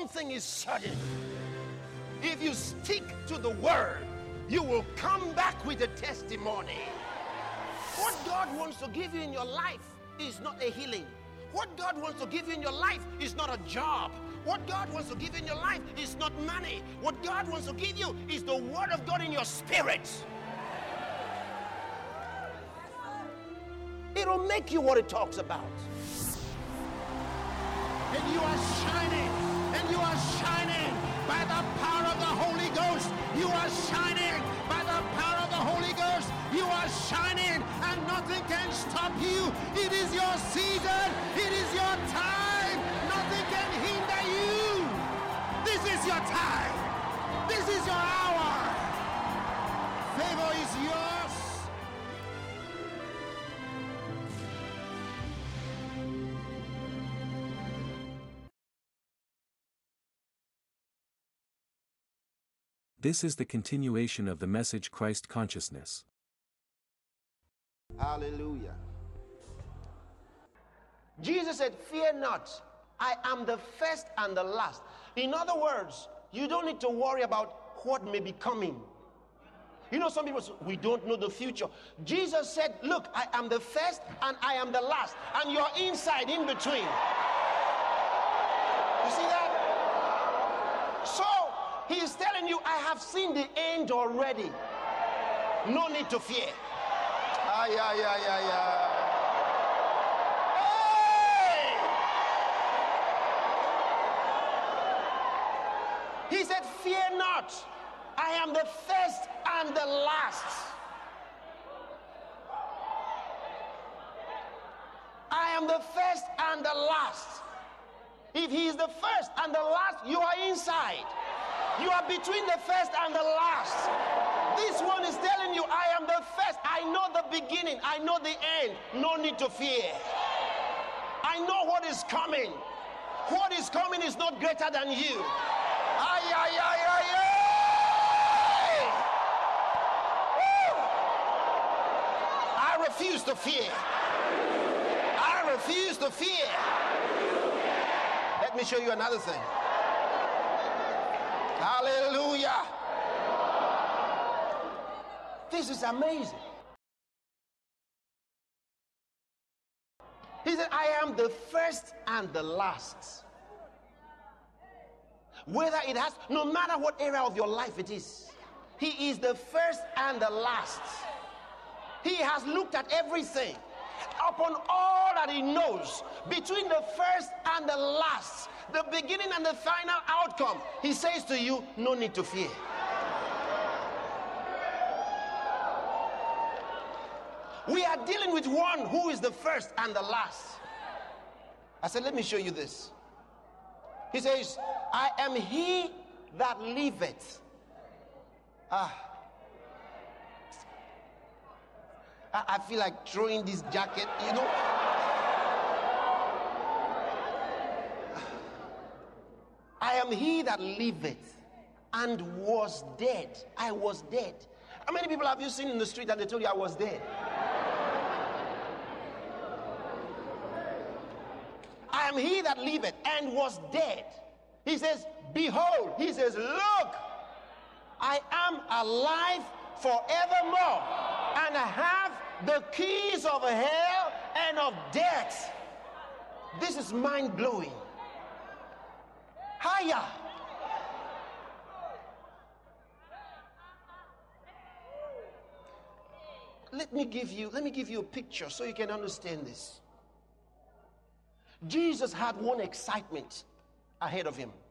thing is certain. If you stick to the word, you will come back with a testimony. What God wants to give you in your life is not a healing. What God wants to give you in your life is not a job. What God wants to give you in your life is not money. What God wants to give you is the word of God in your spirit. It'll make you what it talks about. And you are shining. And you are shining by the power of the Holy Ghost. You are shining by the power of the Holy Ghost. You are shining and nothing can stop you. It is your season. It is your time. Nothing can hinder you. This is your time. This is your hour. Favor is yours. This is the continuation of the message Christ Consciousness. Hallelujah. Jesus said, fear not, I am the first and the last. In other words, you don't need to worry about what may be coming. You know, some people say, we don't know the future. Jesus said, look, I am the first and I am the last. And you're inside, in between. You see that? So, he is telling you, I have seen the end already. No need to fear. Hey! He said, fear not. I am the first and the last. I am the first and the last. If he is the first and the last, you are inside. You are between the first and the last. This one is telling you, I am the first. I know the beginning. I know the end. No need to fear. I know what is coming. What is coming is not greater than you. I refuse to fear. I refuse to fear. Let me show you another thing. Hallelujah. This is amazing. He said, I am the first and the last. Whether it has, no matter what area of your life it is, he is the first and the last. He has looked at everything. Upon all that he knows, between the first and the last, the beginning and the final outcome, he says to you, no need to fear. We are dealing with one who is the first and the last. I said, let me show you this. He says, I am he that liveth. I feel like throwing this jacket, you know. I am he that liveth and was dead. I was dead. How many people have you seen in the street and they told you I was dead? I am he that liveth and was dead. He says, behold, he says, look, I am alive forevermore, and I have the keys of hell and of death. This is mind-blowing. Higher. Let me give you a picture so you can understand this. Jesus had one excitement ahead of him.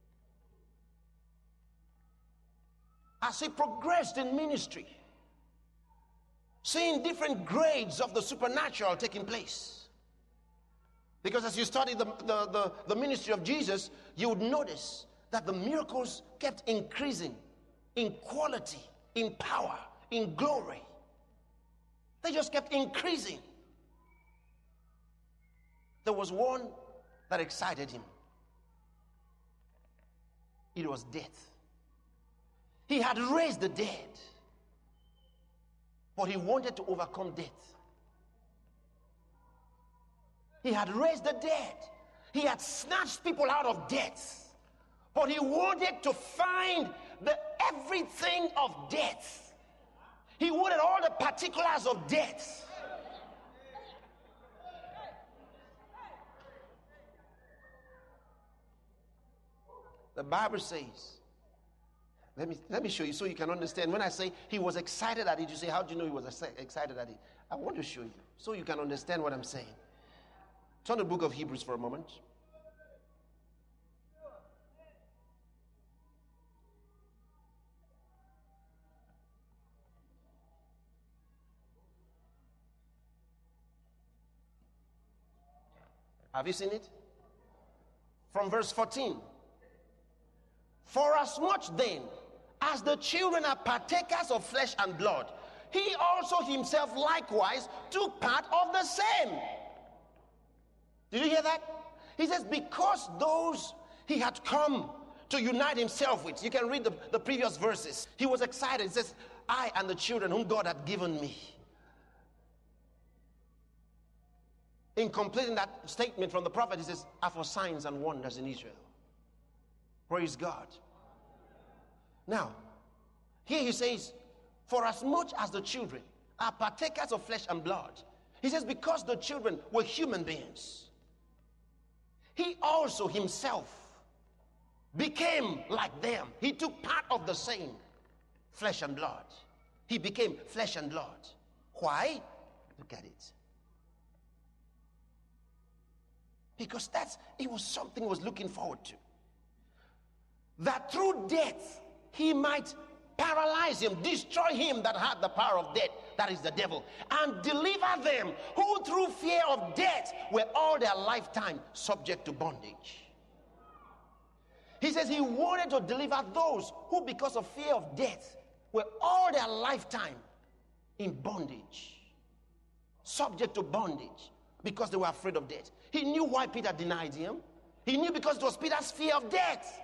As he progressed in ministry, seeing different grades of the supernatural taking place. Because as you study the ministry of Jesus, you would notice that the miracles kept increasing in quality, in power, in glory. They just kept increasing. There was one that excited him. It was death. He had raised the dead, but he wanted to overcome death. He had raised the dead. He had snatched people out of death. But he wanted to find the everything of death. He wanted all the particulars of death. The Bible says, let me show you so you can understand. When I say he was excited at it, you say, how do you know he was excited at it? I want to show you so you can understand what I'm saying. Turn to the book of Hebrews for a moment. Have you seen it? From verse 14. For as much then as the children are partakers of flesh and blood, he also himself likewise took part of the same. Did you hear that? He says, because those he had come to unite himself with. You can read the previous verses. He was excited. He says, I and the children whom God had given me. In completing that statement from the prophet, he says, are for signs and wonders in Israel. Praise God. Now, here he says, for as much as the children are partakers of flesh and blood, he says, because the children were human beings, he also himself became like them. He took part of the same flesh and blood. He became flesh and blood. Why? Look at it. Because it was something he was looking forward to. That through death, he might paralyze him, destroy him that had the power of death, that is the devil, and deliver them who through fear of death were all their lifetime subject to bondage. He says he wanted to deliver those who because of fear of death were all their lifetime in bondage, subject to bondage, because they were afraid of death. He knew why Peter denied him. He knew because it was Peter's fear of death.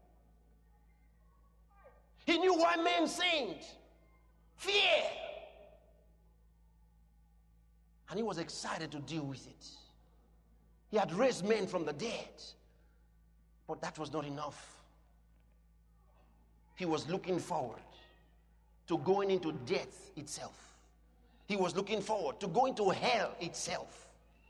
He knew why men sinned. Fear. And he was excited to deal with it. He had raised men from the dead. But that was not enough. He was looking forward to going into death itself. He was looking forward to going to hell itself.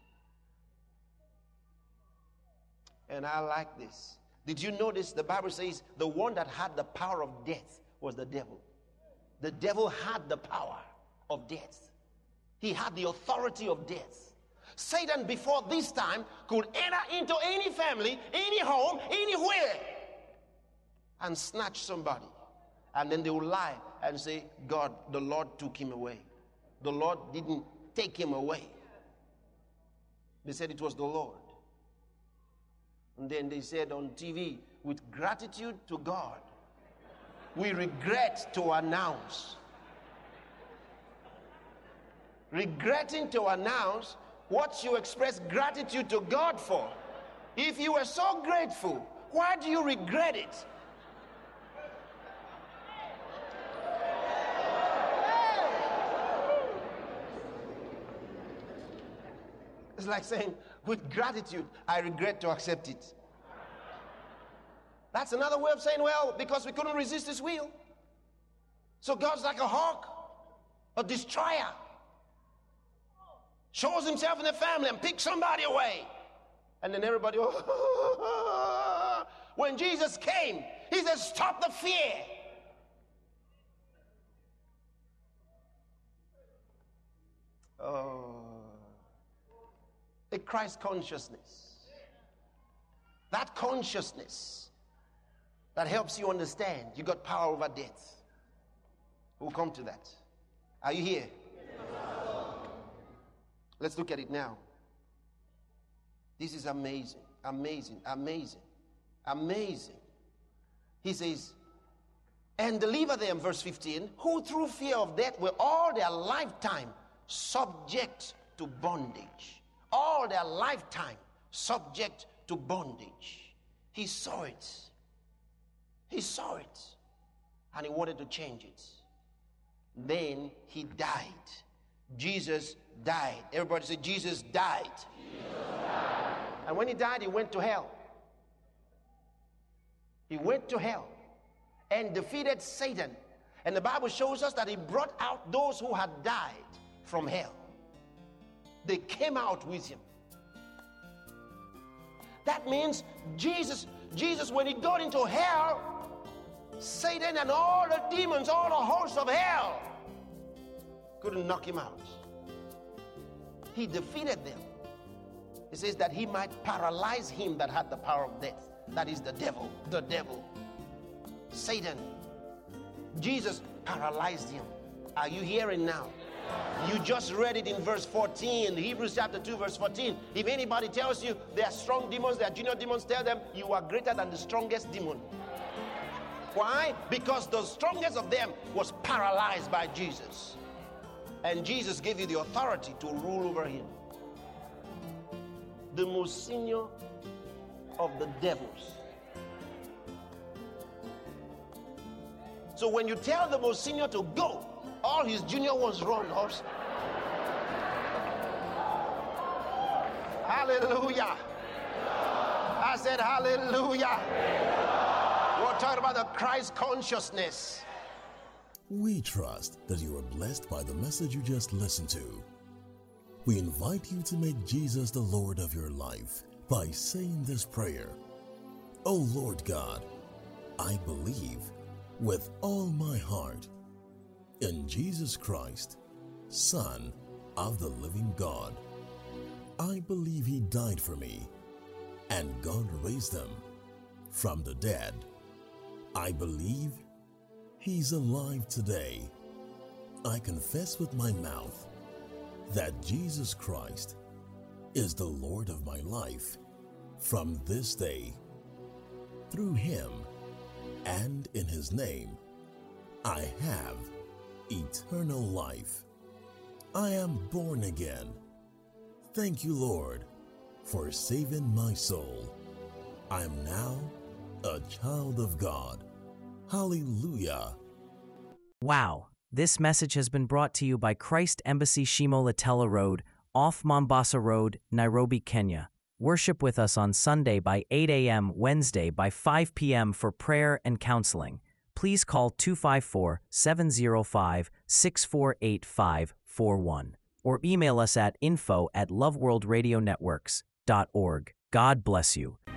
And I like this. Did you notice the Bible says the one that had the power of death was the devil? The devil had the power of death. He had the authority of death. Satan before this time could enter into any family, any home, anywhere and snatch somebody. And then they will lie and say, God, the Lord took him away. The Lord didn't take him away. They said it was the Lord. And then they said on TV, with gratitude to God, we regret to announce. Regretting to announce what you express gratitude to God for. If you were so grateful, why do you regret it? It's like saying, with gratitude, I regret to accept it. That's another way of saying, well, because we couldn't resist his will. So God's like a hawk, a destroyer. Shows himself in the family and picks somebody away. And then everybody, oh. When Jesus came, he said, stop the fear. Oh. A Christ consciousness. That consciousness that helps you understand you got power over death. We'll come to that. Are you here? Let's look at it now. This is amazing, amazing, amazing, amazing. He says, and deliver them, verse 15, who through fear of death were all their lifetime subject to bondage. All their lifetime subject to bondage. He saw it. He saw it. And he wanted to change it. Then he died. Jesus died. Everybody say, Jesus died. Jesus died. And when he died, he went to hell. He went to hell and defeated Satan. And the Bible shows us that he brought out those who had died from hell. They came out with him. That means Jesus, when he got into hell, Satan and all the demons, all the hosts of hell couldn't knock him out. He defeated them. It says that he might paralyze him that had the power of death. That is the devil. The devil. Satan. Jesus paralyzed him. Are you hearing now? You just read it in verse 14, Hebrews chapter 2, verse 14. If anybody tells you they are strong demons, they are junior demons, tell them you are greater than the strongest demon. Why? Because the strongest of them was paralyzed by Jesus. And Jesus gave you the authority to rule over him. The most senior of the devils. So when you tell the most senior to go, all his junior ones run also. Hallelujah. I said hallelujah. We're talking about the Christ consciousness. We trust that you are blessed by the message you just listened to. We invite you to make Jesus the Lord of your life by saying this prayer. Oh Lord God, I believe with all my heart in Jesus Christ, Son of the living God. I believe he died for me, and God raised him from the dead. I believe he's alive today. I confess with my mouth that Jesus Christ is the Lord of my life from this day. Through him and in his name, I have eternal life. I am born again. Thank you, Lord, for saving my soul. I am now a child of God. Hallelujah. Wow, this message has been brought to you by Christ Embassy Shimo-Latella Road, off Mombasa Road, Nairobi, Kenya. Worship with us on Sunday by 8 a.m., Wednesday by 5 p.m. for prayer and counseling. Please call 254-705-648541 or email us at info@loveworldradionetworks.org. God bless you.